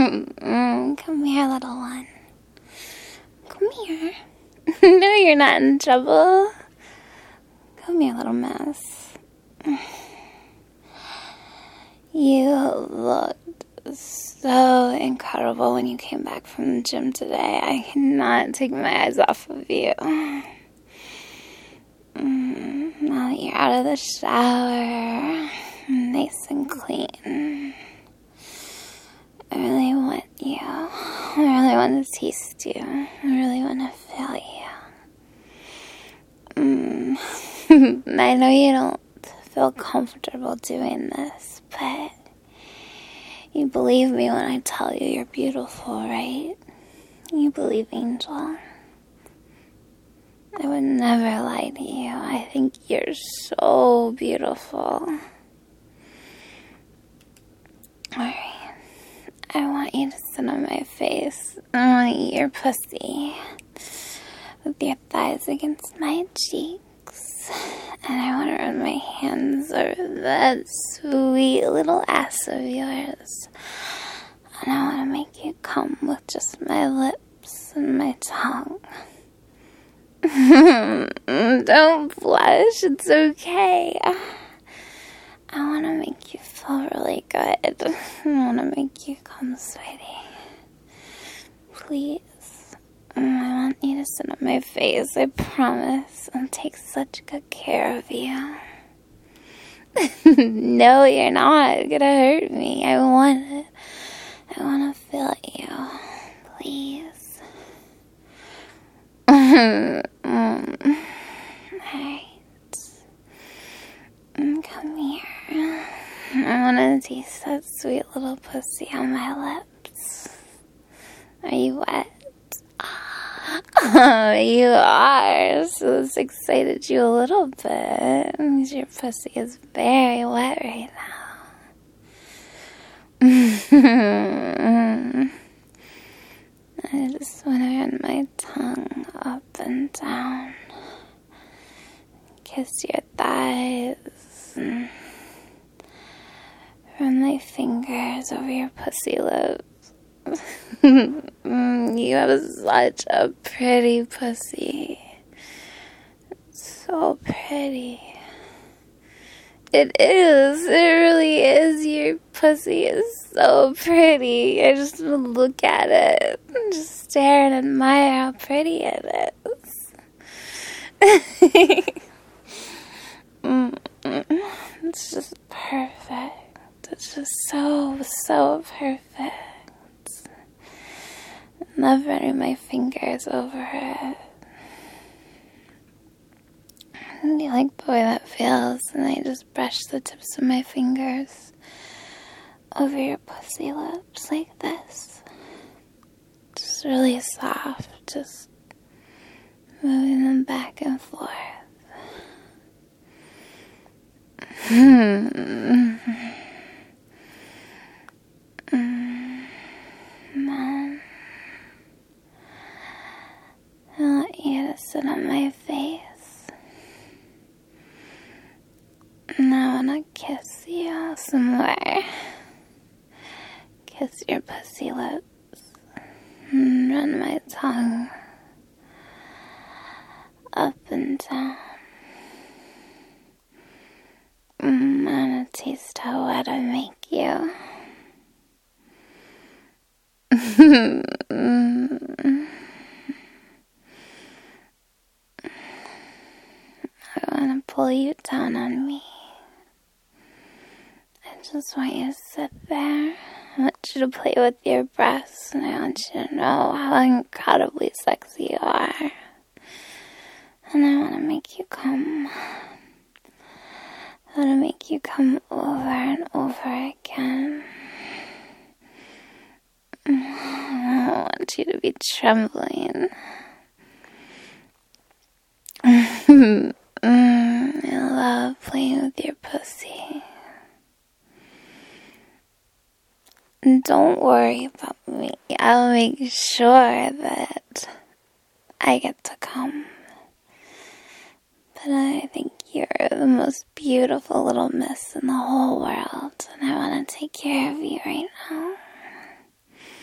Come here, little one. Come here. No, you're not in trouble. Come here, little mouse. You looked so incredible when you came back from the gym today. I cannot take my eyes off of you. Now that you're out of the shower, nice and clean, I really want you. I really want to taste you. I really want to feel you. I know you don't feel comfortable doing this, but you believe me when I tell you you're beautiful, right? You believe Angel. I would never lie to you. I think you're so beautiful. Alright. I want you to sit on my face. I want to eat your pussy with your thighs against my cheeks. And I want to run my hands over that sweet little ass of yours. And I want to make you come with just my lips and my tongue. Don't blush, it's okay. I want to make you feel really good. I want to make you come, sweetie. Please. I want you to sit on my face, I promise. I'll take such good care of you. No, you're not gonna hurt me. I want it. I want to feel you. Please. Alright. Come here. I want to taste that sweet little pussy on my lips. Are you wet? Oh, you are. So this excited you a little bit. Your pussy is very wet right now. I just want to run my tongue up and down, kiss your thighs, and run my fingers over your pussy lips. You have such a pretty pussy. So pretty. It is. It really is. Your pussy is so pretty. I just look at it and just stare and admire how pretty it is. It's just perfect. It's just so, so perfect. I love running my fingers over it. You like the way that feels, and I just brush the tips of my fingers over your pussy lips like this. Just really soft, just moving them back and forth. Mom, I want you to sit on my face. And I want to kiss you some more. Kiss your pussy lips. And run my tongue up and down. I want to taste how wet I make you. I want to pull you down on me. I just want you to sit there. I want you to play with your breasts, and I want you to know how incredibly sexy you are. And I want to make you come. I want to make you come over and over again. I want you to be trembling. I love playing with your pussy. Don't worry about me. I'll make sure that I get to come. But I think you're the most beautiful little miss in the whole world, and I want to take care of you right now.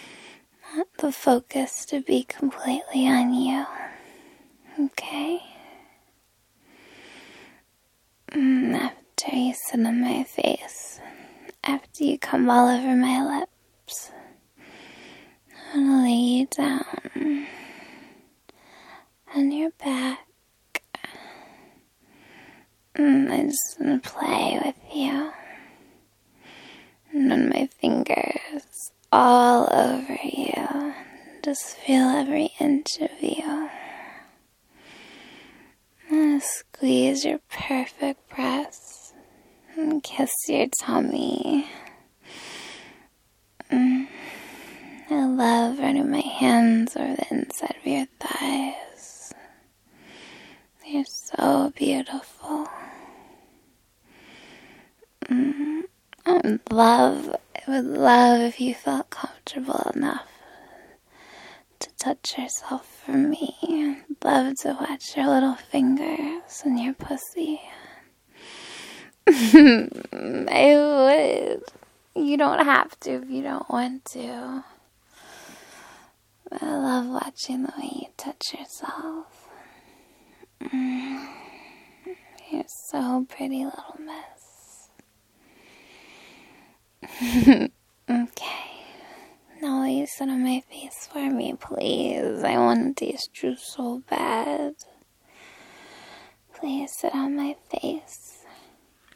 the focus to be completely on you. Okay? After you sit on my face, after you come all over my lips, I'm gonna lay you down on your back. I just want to play with you. And run my fingers all over you. Just feel every inch of you. I'm gonna squeeze your perfect breasts and kiss your tummy. I love running my hands over the inside of your thighs. You're so beautiful. I would love if you felt comfortable enough to touch yourself for me. I'd love to watch your little fingers and your pussy. I would. You don't have to if you don't want to. But I love watching the way you touch yourself. You're so pretty, little miss. Okay. Now will you sit on my face for me, please? I want to taste you so bad. Please sit on my face.